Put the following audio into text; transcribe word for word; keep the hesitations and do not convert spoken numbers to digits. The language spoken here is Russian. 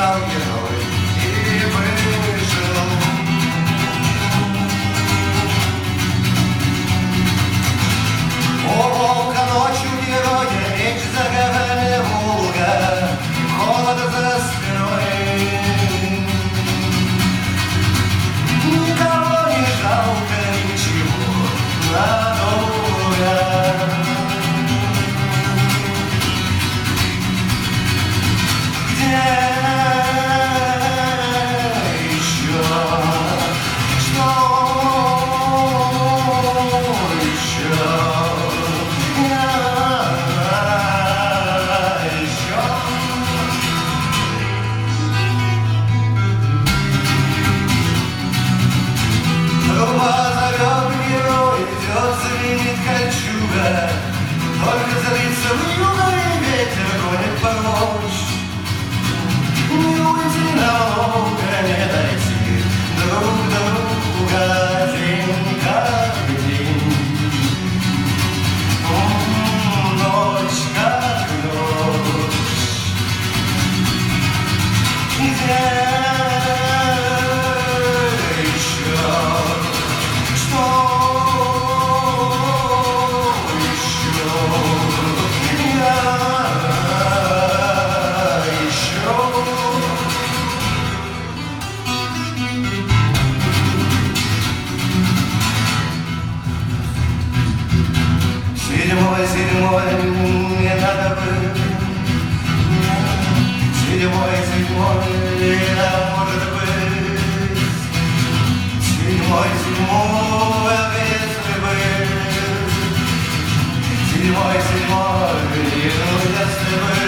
герой и выжил. У волка ночью героя меч за горами Волга, холод за спиной. Никого не жалко, ничего надолго. Только злится вьюга и ветер гонит прочь. Не уйти намного, не дойти друг до друга день как день. М-м, ночь как ночь. Где Седьмой, седьмой, не надо быть. Седьмой, седьмой, не может быть. Седьмой, седьмой, если быть. Седьмой, седьмой, если быть.